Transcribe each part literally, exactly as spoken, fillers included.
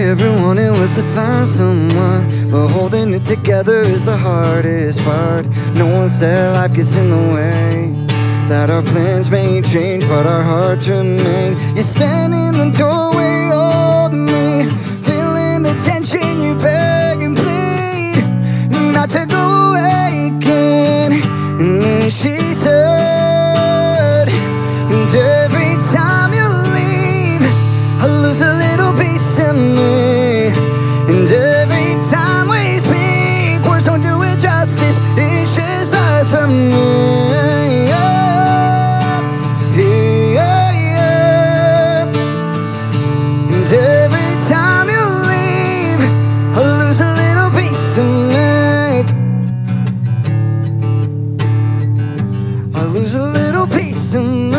ever wanted was to find someone, but holding it together is the hardest part. No one said life gets in the way, that our plans may change but our hearts remain. You stand in the doorway holding me, feeling the tension, you beg and plead not to go away again. And then she said, and every time you leave I lose a little piece of me. And every time we speak, words don't do it justice, it's just us from me. Yeah, yeah, yeah. And every time you leave I lose a little piece of me. I lose a little piece of me.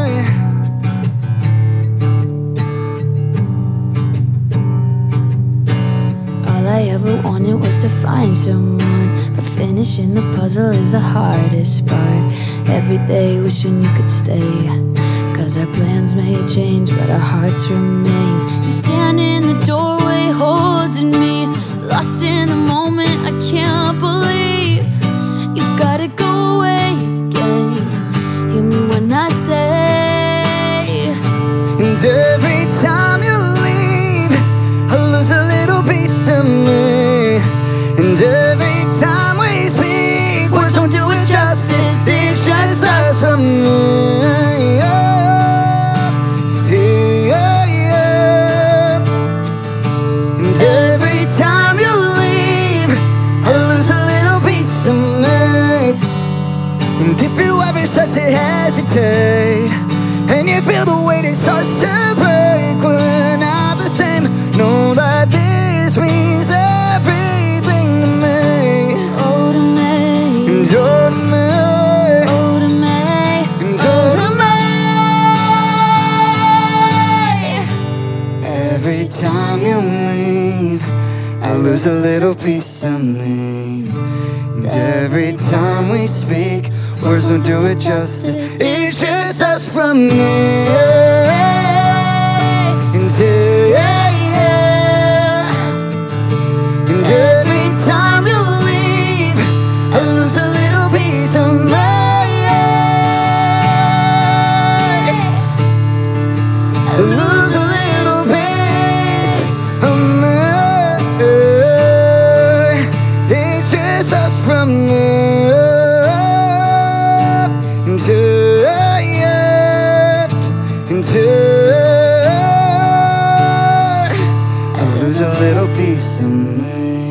I ever wanted was to find someone, but finishing the puzzle is the hardest part. Every day wishing you could stay, cause our plans may change but our hearts remain. You stand in the doorway holding me, lost in the moment, I can't believe you gotta go away again. Hear me when I say, and every time you leave I lose a little piece of me. And every time we speak, words don't do it justice, it's just us from me. Yeah, yeah, yeah. And every time you leave I lose a little piece of me. And if you ever start to hesitate and you feel the weight it starts to break, we're not the same. Know that this means everything to me. oh to me, And oh to me, oh to me, and oh to me. Every time you leave I lose a little piece of me. And every time we speak, words don't do it justice, it's just us from me. And yeah, yeah. And every time you leave I lose a little piece of me. I lose a little piece of me. It's just us from me. And yeah, and I lose a little piece of me.